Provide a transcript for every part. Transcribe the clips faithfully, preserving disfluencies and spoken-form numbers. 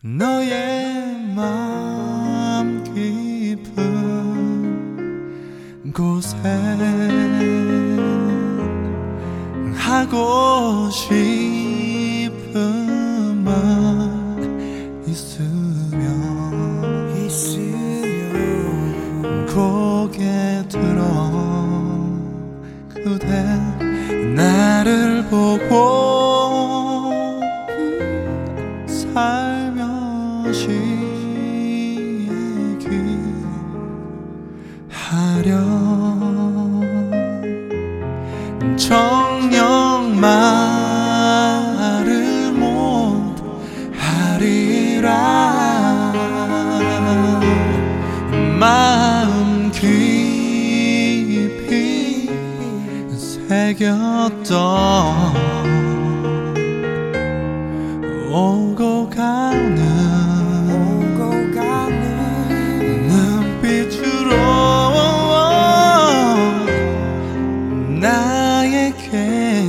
너의 맘 깊은 곳에 하고 싶은 말 있으면, 있으면 고개 들어 그대 나를 보고 살며시 얘기하렴. 정녕 말을 못 하리라. 마음 깊이 새겼던 오고 가는, 오고 가는 눈빛으로 나에게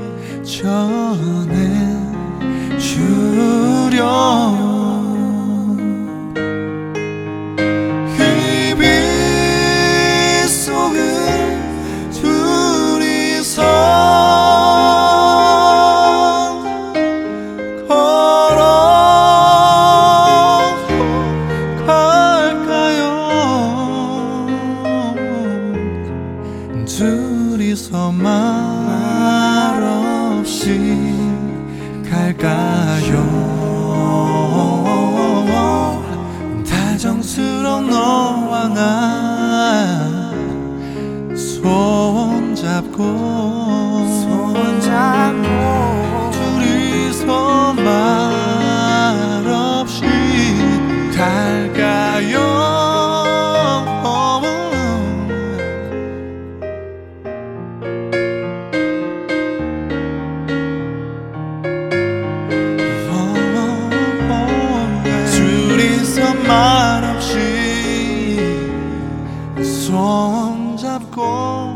전해주렴. 이 빛 속을 둘이서 둘이서 말없이 갈까요? 다정스러운 너와 나 손잡고, 손잡고 둘이서 말없이 갈까요? 말없이 손잡고